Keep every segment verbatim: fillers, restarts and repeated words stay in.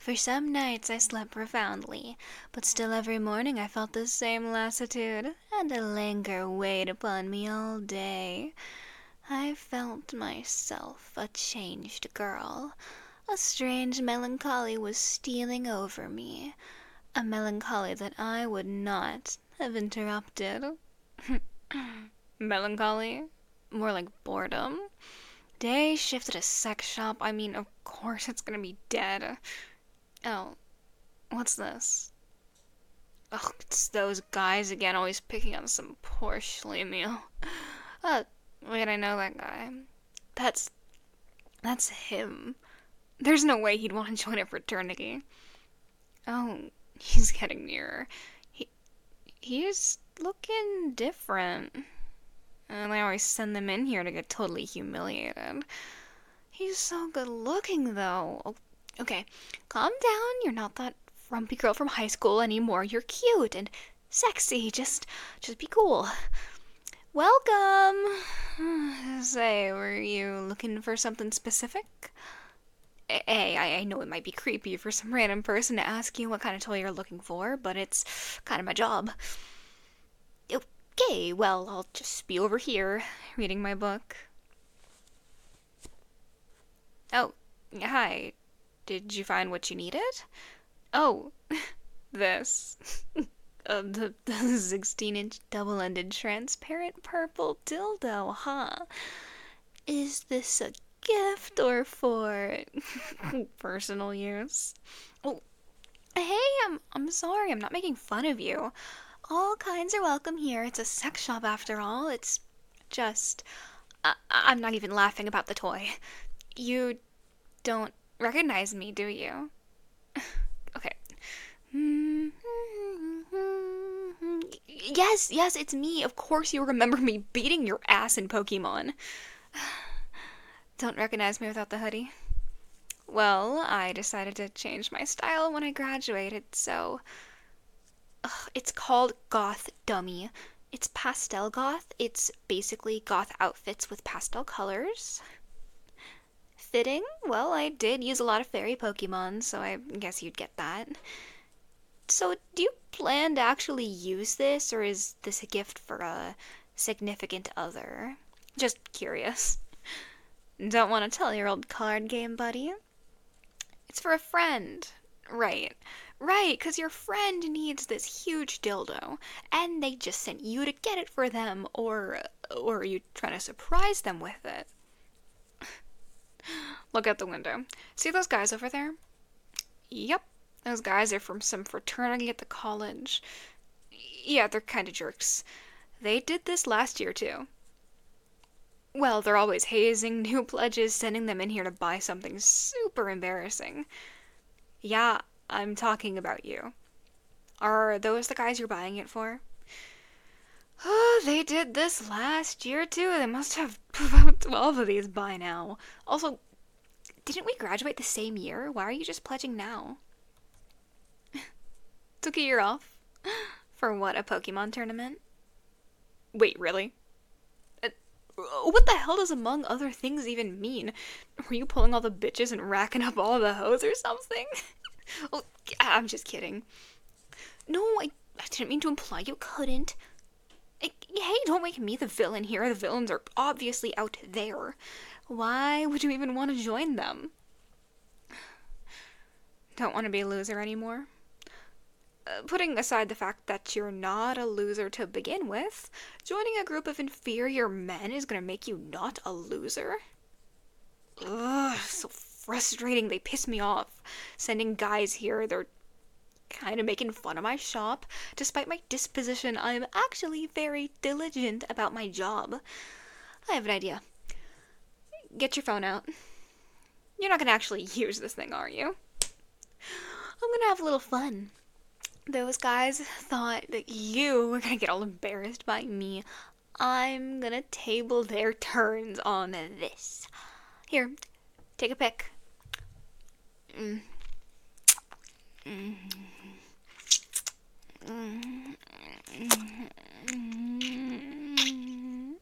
For some nights I slept profoundly, but still every morning I felt the same lassitude, and a languor weighed upon me all day. I felt myself a changed girl. A strange melancholy was stealing over me, a melancholy that I would not have interrupted. Melancholy? More like boredom. Day shift at a sex shop, I mean, of course it's gonna be dead. Oh, what's this? Oh, it's those guys again, always picking on some poor schlemiel. Oh, wait, I know that guy. That's... that's him. There's no way he'd want to join a fraternity. Oh, he's getting nearer. He... he's looking different. And I always send them in here to get totally humiliated. He's so good looking, though. Oh, okay, calm down. You're not that frumpy girl from high school anymore. You're cute and sexy. Just, just be cool. Welcome. Say, were you looking for something specific? Hey, I, I know it might be creepy for some random person to ask you what kind of toy you're looking for, but it's kind of my job. Okay, well, I'll just be over here, reading my book. Oh, hi. Did you find what you needed? Oh, this. uh, the, the sixteen inch double-ended transparent purple dildo, huh? Is this a gift or for personal use? Oh, hey, I'm, I'm sorry, I'm not making fun of you. All kinds are welcome here. It's a sex shop after all. It's just... I, I'm not even laughing about the toy. You don't recognize me, do you? Okay. Yes, yes, it's me. Of course you remember me beating your ass in Pokemon. Don't recognize me without the hoodie? Well, I decided to change my style when I graduated, so... Ugh, it's called Goth Dummy. It's pastel goth. It's basically goth outfits with pastel colors. Fitting? Well, I did use a lot of fairy Pokemon, so I guess you'd get that. So, do you plan to actually use this, or is this a gift for a significant other? Just curious. Don't want to tell your old card game buddy? It's for a friend. Right. Right, because your friend needs this huge dildo, and they just sent you to get it for them, or, or are you trying to surprise them with it? Look out the window. See those guys over there? Yep, those guys are from some fraternity at the college. Yeah, they're kind of jerks. They did this last year, too. Well, they're always hazing new pledges, sending them in here to buy something super embarrassing. Yeah, I'm talking about you. Are those the guys you're buying it for? Oh, they did this last year, too. They must have about twelve of these by now. Also, didn't we graduate the same year? Why are you just pledging now? Took a year off? For what, a Pokemon tournament? Wait, really? Uh, what the hell does among other things even mean? Were you pulling all the bitches and racking up all the hoes or something? Oh, I'm just kidding. No, I, I didn't mean to imply you couldn't. I, hey, don't make me the villain here. The villains are obviously out there. Why would you even want to join them? Don't want to be a loser anymore? Uh, putting aside the fact that you're not a loser to begin with, joining a group of inferior men is gonna make you not a loser? Ugh, so frustrating. They piss me off. Sending guys here, they're kind of making fun of my shop. Despite my disposition, I'm actually very diligent about my job. I have an idea. Get your phone out. You're not gonna actually use this thing, are you? I'm gonna have a little fun. Those guys thought that you were gonna get all embarrassed by me. I'm gonna table their turns on this. Here, take a pic. Mm. Mm. Mm. Mm.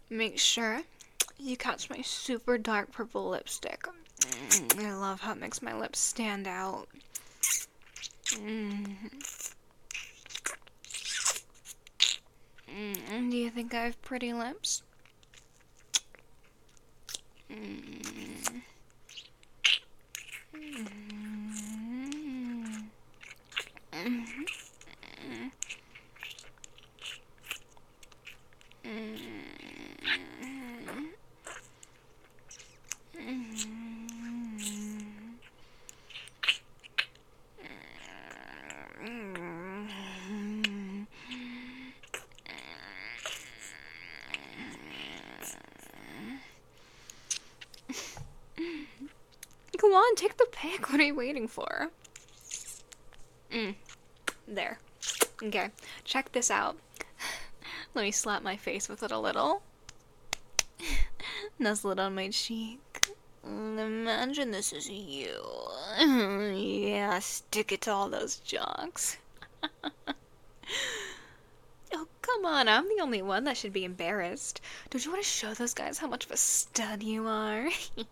Make sure you catch my super dark purple lipstick. Mm, I love how it makes my lips stand out. Mm. Mm. Do you think I have pretty lips? Mm. Mm. Mm. Mm. Come on, take the pic. What are you waiting for? Mm. There. Okay, check this out. Let me slap my face with it a little. Nuzzle it on my cheek. Imagine this is you. Yeah, stick it to all those jocks. Oh, come on, I'm the only one that should be embarrassed. Don't you want to show those guys how much of a stud you are?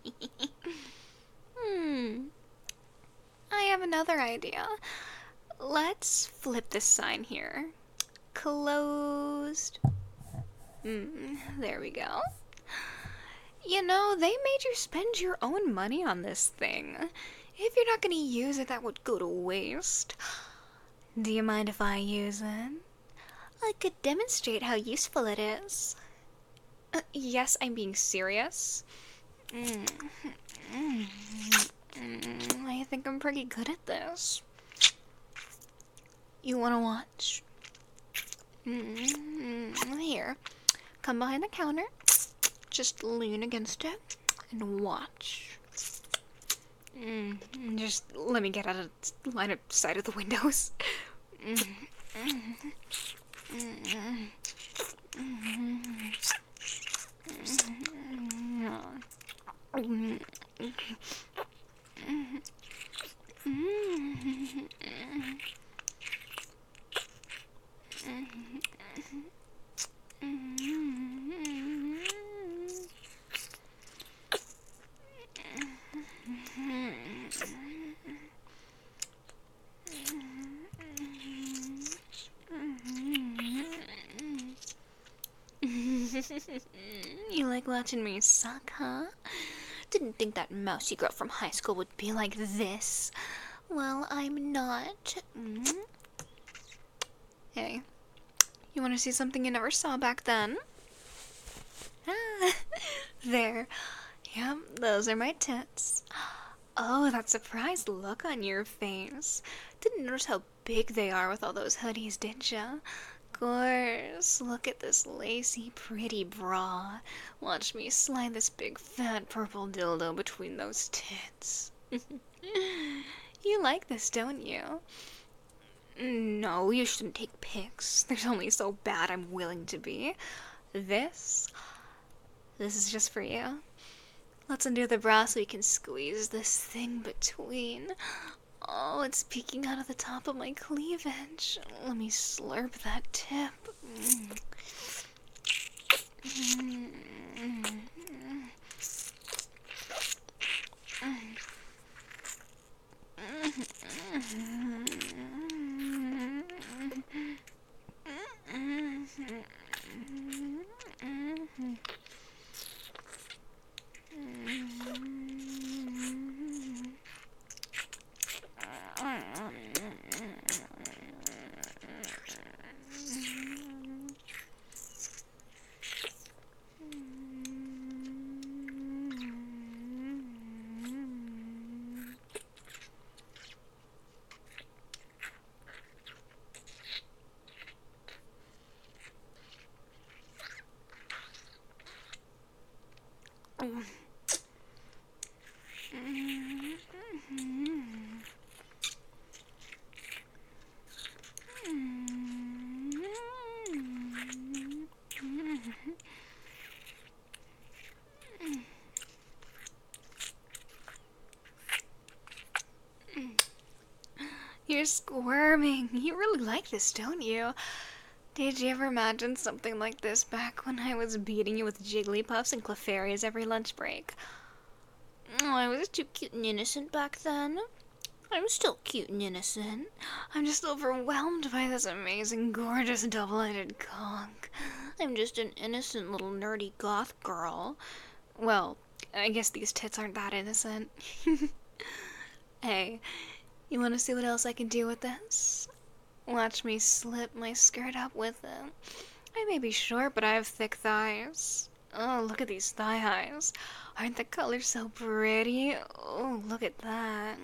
Hmm. I have another idea. Let's flip this sign here. Closed. Hmm, there we go. You know, they made you spend your own money on this thing. If you're not gonna use it, that would go to waste. Do you mind if I use it? I could demonstrate how useful it is. Uh, yes, I'm being serious. Mm. Mm. Mm. I think I'm pretty good at this. You wanna watch? Mm. Here, come behind the counter. Just lean against it and watch. Mm, just let me get out of line of sight of the windows. Mm, mm, mm, mm, You like watching me suck, huh? Didn't think that mousy girl from high school would be like this. Well, I'm not. Mm. Hey, you want to see something you never saw back then? Ah, there. Yep, those are my tits. Oh, that surprised look on your face. Didn't notice how big they are with all those hoodies, did ya? Course, look at this lacy, pretty bra. Watch me slide this big, fat purple dildo between those tits. You like this, don't you? No, you shouldn't take pics. They're only so bad I'm willing to be. This? This is just for you. Let's undo the bra so we can squeeze this thing between. Oh, it's peeking out of the top of my cleavage. Let me slurp that tip. Mm. Mm. You're squirming. You really like this, don't you? Did you ever imagine something like this back when I was beating you with Jigglypuffs and Clefairies every lunch break? Oh, I was too cute and innocent back then. I'm still cute and innocent. I'm just overwhelmed by this amazing, gorgeous, double-headed conch. I'm just an innocent little nerdy goth girl. Well, I guess these tits aren't that innocent. Hey, you wanna see what else I can do with this? Watch me slip my skirt up with it. I may be short, but I have thick thighs. Oh, look at these thigh highs. Aren't the colors so pretty? Oh, look at that.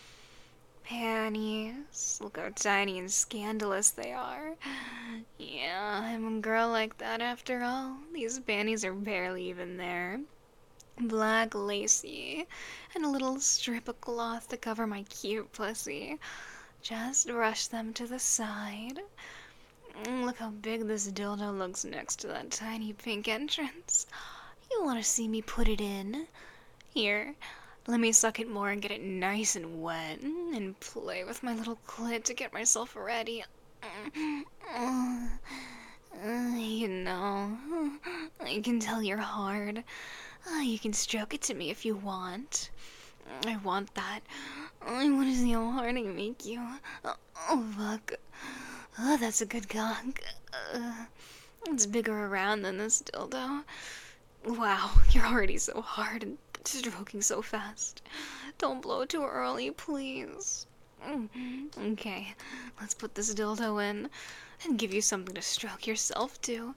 Panties. Look how tiny and scandalous they are. Yeah, I'm a girl like that after all. These panties are barely even there. Black lacy, and a little strip of cloth to cover my cute pussy. Just brush them to the side. Mm, Look how big this dildo looks next to that tiny pink entrance. You want to see me put it in? Here, let me suck it more and get it nice and wet, and play with my little clit to get myself ready. Uh, you know, I can tell you're hard. Uh, you can stroke it to me if you want. I want that. I want to see how hard I make you. Oh, oh fuck. Oh, that's a good cock. Uh, it's bigger around than this dildo. Wow, you're already so hard and stroking so fast. Don't blow too early, please. Okay, let's put this dildo in and give you something to stroke yourself to.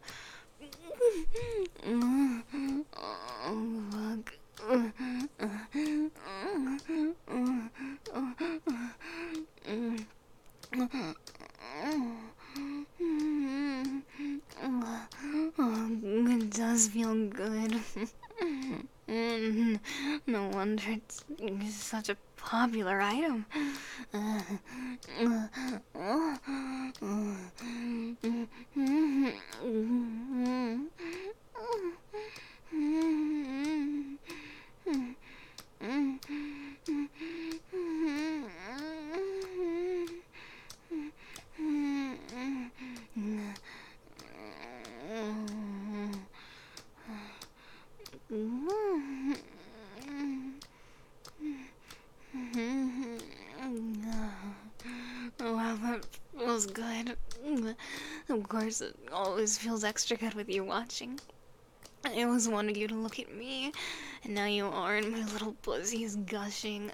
Oh, fuck. It does feel good. No wonder it's such a popular item. Oh, wow, that feels good. Of course, it always feels extra good with you watching. I always wanted you to look at me, and now you are, and my little pussy is gushing.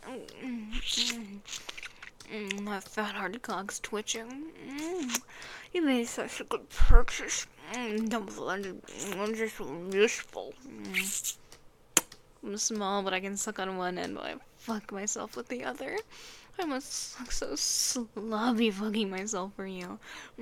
Mm, my fat hard cock's twitching. Mm, you made such a good purchase. Mm, double-ended. I'm just so useful. Mm. I'm small, but I can suck on one end while I fuck myself with the other. I must look so sloppy fucking myself for you.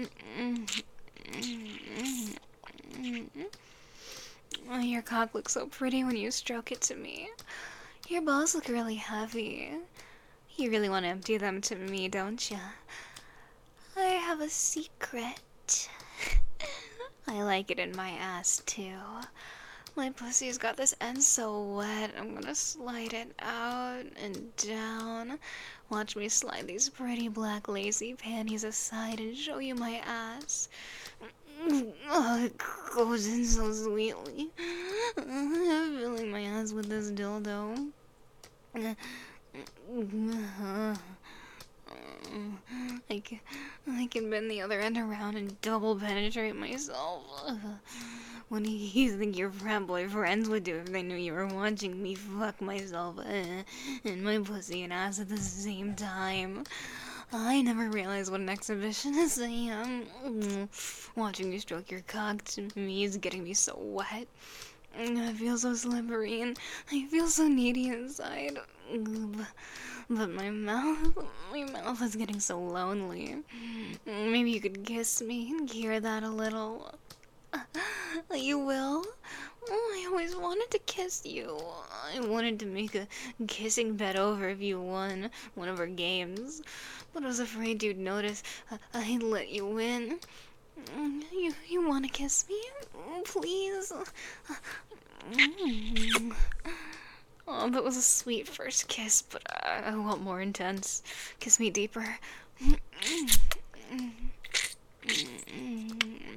Oh, your cock looks so pretty when you stroke it to me. Your balls look really heavy. You really want to empty them to me, don't you? I have a secret. I like it in my ass, too. My pussy's got this end so wet, I'm gonna slide it out and down. Watch me slide these pretty black lacy panties aside and show you my ass. Oh, it goes in so sweetly. I'm filling my ass with this dildo. I can, I can bend the other end around and double penetrate myself. What do you think your frat boy friends would do if they knew you were watching me fuck myself and my pussy and ass at the same time? I never realized what an exhibitionist I am. Watching you stroke your cock to me is getting me so wet. I feel so slippery and I feel so needy inside. But my mouth, my mouth is getting so lonely. Maybe you could kiss me and cure that a little. You will? Oh, I always wanted to kiss you. I wanted to make a kissing bet over if you won one of our games, but I was afraid you'd notice I'd let you win. You you want to kiss me? Please? Oh, that was a sweet first kiss, but I, I want more intense. Kiss me deeper.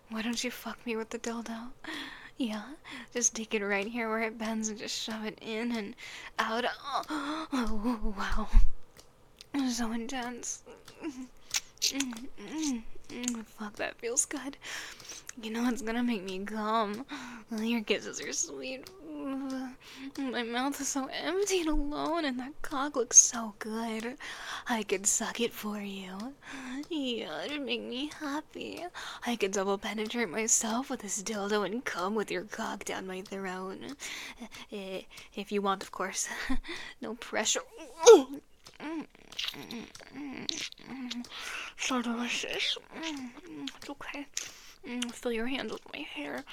Why don't you fuck me with the dildo? Yeah, just take it right here where it bends and just shove it in and out. Oh, oh wow. So intense. Fuck, that feels good. You know it's gonna make me come. Your kisses are sweet. My mouth is so empty and alone, and that cock looks so good. I could suck it for you. Yeah, it'd make me happy. I could double penetrate myself with this dildo and come with your cock down my throat. If you want, of course. No pressure. So delicious. It's okay. Fill your hands with my hair.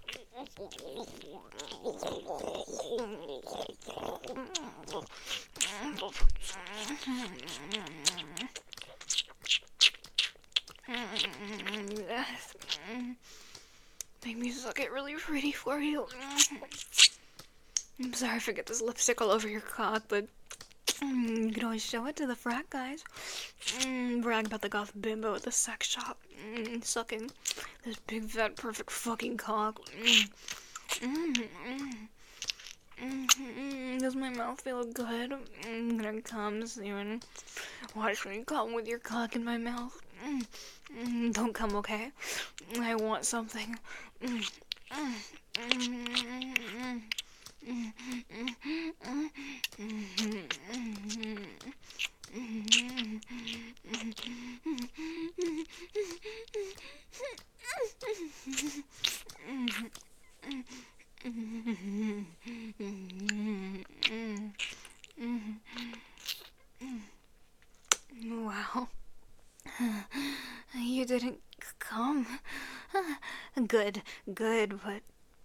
Make me suck it really pretty for you. I'm sorry if I get this lipstick all over your cock, but you can always show it to the frat guys. Mm, brag about the goth bimbo at the sex shop. Mm, sucking this big fat perfect fucking cock. Mm. Mm, mm, mm, mm, does my mouth feel good? I'm gonna come soon. Watch me come with your cock in my mouth. Mm, mm, don't come, okay? I want something. Mm, mm, mm, mm, mm, mm, wow. You didn't come. Good, good, but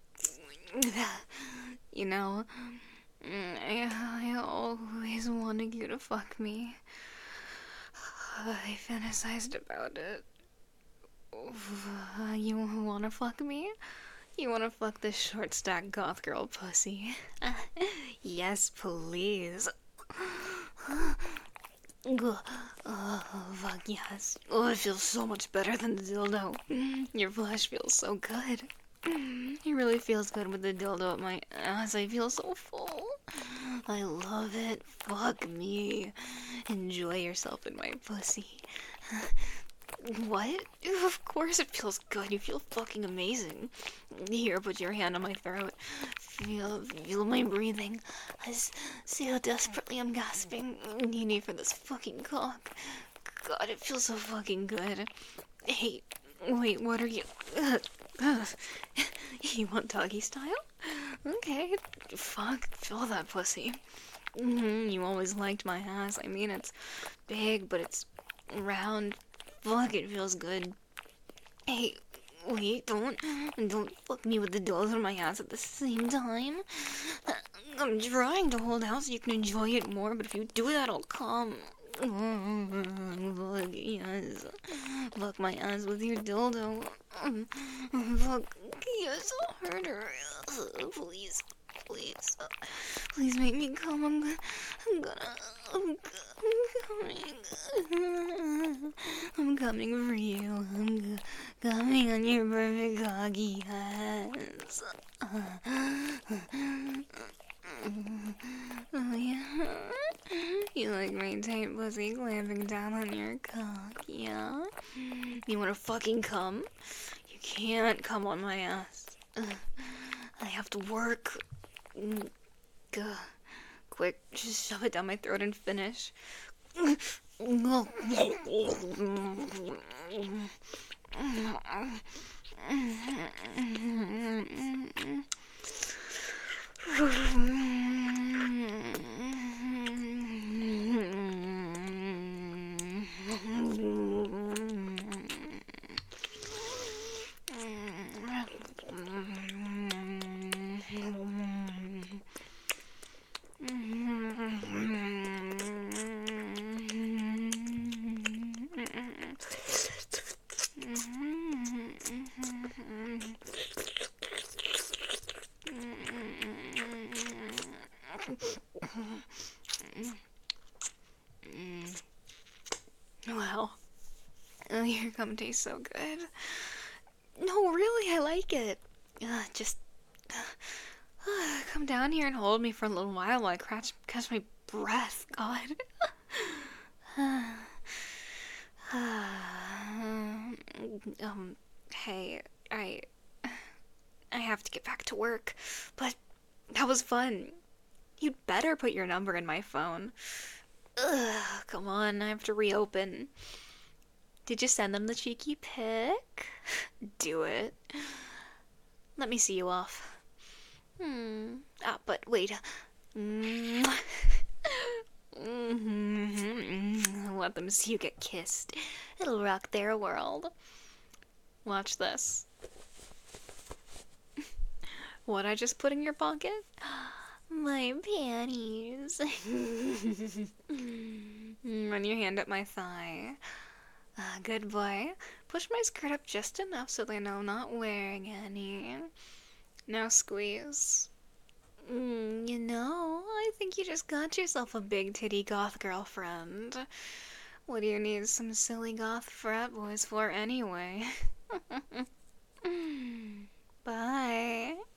you know, I, I always wanted you to fuck me. I fantasized about it. You wanna fuck me? You wanna fuck this short stack goth girl pussy? Yes, please. Oh, fuck yes. Oh, it feels so much better than the dildo. Your flesh feels so good. It really feels good with the dildo up my ass. I feel so full. I love it. Fuck me. Enjoy yourself in my pussy. What? Of course it feels good. You feel fucking amazing. Here, put your hand on my throat. Feel, feel my breathing. I see how desperately I'm gasping. You need for this fucking cock. God, it feels so fucking good. Hey, wait, what are you? You want doggy style? Okay, fuck, feel that pussy. Mm-hmm, you always liked my ass. I mean, it's big, but it's round. Fuck, it feels good. Hey, wait, don't, don't fuck me with the dildos on my ass at the same time. I'm trying to hold out so you can enjoy it more, but if you do that, I'll come. Fuck, yes. Fuck my ass with your dildo. Fuck, yes, harder. Please, please. Please make me come. I'm gonna, I'm gonna, I'm, I'm coming. I'm coming for you. I'm coming on your perfect cocky ass. Oh yeah. You like my tight pussy clamping down on your cock, yeah? You wanna fucking come? You can't come on my ass. I have to work. Gah. Quick, just shove it down my throat and finish. Wow. Oh, your cum tastes so good. No like it. Uh, just uh, come down here and hold me for a little while while I catch, catch my breath. God. um, hey, I, I have to get back to work, but that was fun. You'd better put your number in my phone. Ugh, come on, I have to reopen. Did you send them the cheeky pic? Do it. Let me see you off. Hmm. Ah, but wait. Let them see you get kissed. It'll rock their world. Watch this. What I just put in your pocket? My panties. Run your hand up my thigh. Uh, good boy. Push my skirt up just enough so they know I'm not wearing any. Now squeeze. Mm, you know, I think you just got yourself a big titty goth girlfriend. What do you need some silly goth frat boys for anyway? Bye.